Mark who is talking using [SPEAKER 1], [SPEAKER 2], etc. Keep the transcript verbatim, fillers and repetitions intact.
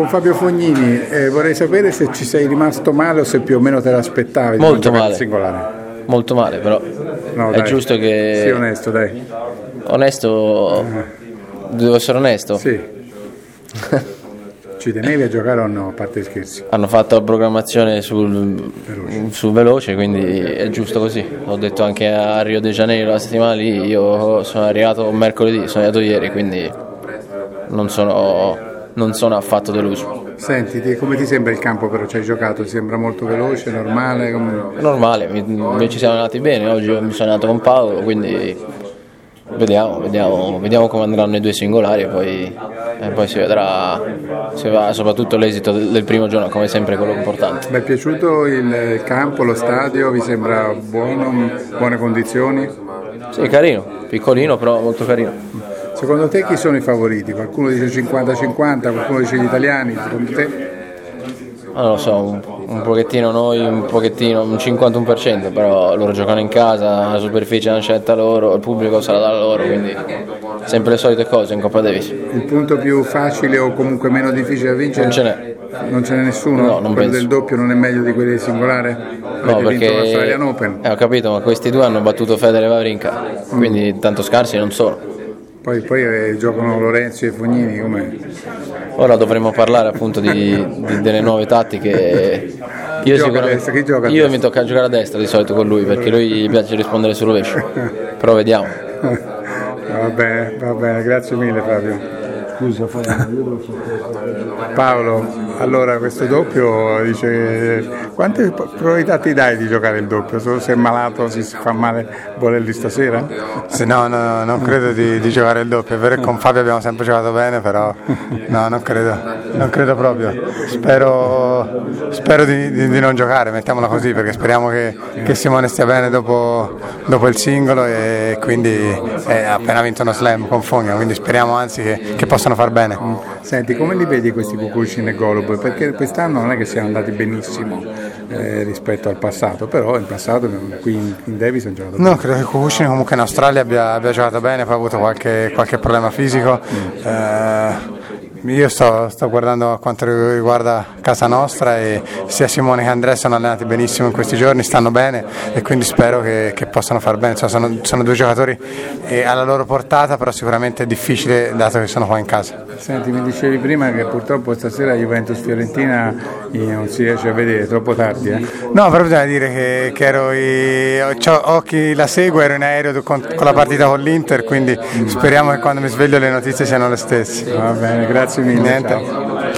[SPEAKER 1] con Fabio Fognini, eh, vorrei sapere se ci sei rimasto male o se più o meno te l'aspettavi.
[SPEAKER 2] Molto male,
[SPEAKER 1] singolare.
[SPEAKER 2] molto male, però no, è
[SPEAKER 1] dai,
[SPEAKER 2] giusto che...
[SPEAKER 1] Sii onesto, dai.
[SPEAKER 2] Onesto,
[SPEAKER 1] eh.
[SPEAKER 2] devo essere onesto?
[SPEAKER 1] Sì. Ci tenevi a giocare o no, a parte gli scherzi?
[SPEAKER 2] Hanno fatto la programmazione sul veloce. sul veloce, quindi è giusto così. L'ho detto anche a Rio de Janeiro la settimana lì, io sono arrivato mercoledì, sono arrivato ieri, quindi non sono, non sono affatto deluso.
[SPEAKER 1] Senti, come ti sembra il campo però? Ci hai giocato? Ti sembra molto veloce, normale? Come...
[SPEAKER 2] Normale, mi, mi ci siamo andati bene, oggi mi sono andato con Paolo, quindi vediamo, vediamo, vediamo come andranno i due singolari e poi, e poi si vedrà, si vedrà soprattutto l'esito del, del primo giorno, come sempre quello importante.
[SPEAKER 1] Mi è piaciuto il campo, lo stadio, vi sembra buono, buone condizioni?
[SPEAKER 2] Sì, carino, piccolino però molto carino.
[SPEAKER 1] Secondo te chi sono i favoriti? Qualcuno dice cinquanta cinquanta, qualcuno dice gli italiani, secondo te?
[SPEAKER 2] Non lo so, un, un pochettino noi, un pochettino, un cinquantuno per cento, però loro giocano in casa, la superficie è una scelta loro, il pubblico sarà da loro, quindi sempre le solite cose in Coppa Davis.
[SPEAKER 1] Il punto più facile o comunque meno difficile da vincere?
[SPEAKER 2] Non ce n'è.
[SPEAKER 1] Non ce n'è nessuno?
[SPEAKER 2] No, non
[SPEAKER 1] quello
[SPEAKER 2] penso.
[SPEAKER 1] del doppio non è meglio di quelli singolare?
[SPEAKER 2] No,
[SPEAKER 1] avete
[SPEAKER 2] perché
[SPEAKER 1] vinto l'Australian Open?
[SPEAKER 2] Eh, ho capito, ma questi due hanno battuto Federer e Wawrinka, quindi tanto scarsi non sono.
[SPEAKER 1] Poi, poi eh, giocano Lorenzo e Fognini, com'è?
[SPEAKER 2] Ora dovremmo parlare appunto di, di, delle nuove tattiche. Io,
[SPEAKER 1] gioca a destra, chi gioca a
[SPEAKER 2] io
[SPEAKER 1] destra?
[SPEAKER 2] mi tocca giocare a destra di solito con lui, perché lui gli piace rispondere sul rovescio, però vediamo.
[SPEAKER 1] Va bene, va bene, grazie mille Fabio.
[SPEAKER 3] Scusa Fabio,
[SPEAKER 1] Paolo, allora questo doppio dice quante probabilità ti dai di giocare il doppio? Solo se è malato, si fa male Bolelli stasera?
[SPEAKER 4] Sì, no, no, non credo di, di giocare il doppio, è vero che con Fabio abbiamo sempre giocato bene, però no, non credo, non credo proprio. Spero, spero di, di, di non giocare, mettiamola così, perché speriamo che, che Simone stia bene dopo, dopo il singolo e quindi ha appena vinto uno slam con Fogna, quindi speriamo anzi che, che possano far bene.
[SPEAKER 1] Senti, come li vedi questi Kukushkin e Golub? Perché quest'anno non è che siano andati benissimo eh, rispetto al passato, però in passato qui in, in Davis hanno giocato bene.
[SPEAKER 4] No, credo che Kukushkin comunque in Australia abbia, abbia giocato bene, poi ha avuto qualche, qualche problema fisico. Mm. Eh, io sto, sto guardando quanto riguarda casa nostra e sia Simone che Andrea sono allenati benissimo in questi giorni, stanno bene e quindi spero che, che possano far bene. Cioè, sono, sono due giocatori eh, alla loro portata, però sicuramente è difficile dato che sono qua in casa.
[SPEAKER 1] Senti, mi dicevi prima che purtroppo stasera Juventus-Fiorentina non si riesce a vedere, troppo tardi. Eh?
[SPEAKER 4] No, però bisogna dire che, che ero i, ho chi la segue, ero in aereo con, con la partita con l'Inter, quindi speriamo che quando mi sveglio le notizie siano le stesse.
[SPEAKER 1] Va bene, grazie mille.
[SPEAKER 4] Niente.